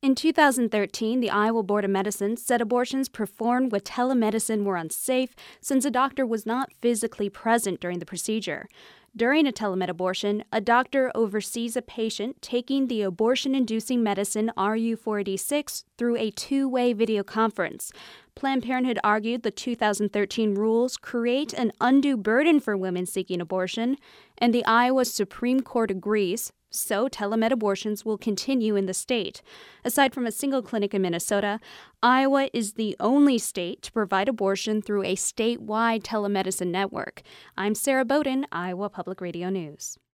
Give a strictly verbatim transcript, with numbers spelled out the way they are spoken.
In two thousand thirteen, the Iowa Board of Medicine said abortions performed with telemedicine were unsafe since a doctor was not physically present during the procedure. During a telemed abortion, a doctor oversees a patient taking the abortion-inducing medicine R U four eighty-six through a two-way video conference. Planned Parenthood argued the two thousand thirteen rules create an undue burden for women seeking abortion, and the Iowa Supreme Court agrees, so telemed abortions will continue in the state. Aside from a single clinic in Minnesota, Iowa is the only state to provide abortion through a statewide telemedicine network. I'm Sarah Bowden, Iowa Public Radio News.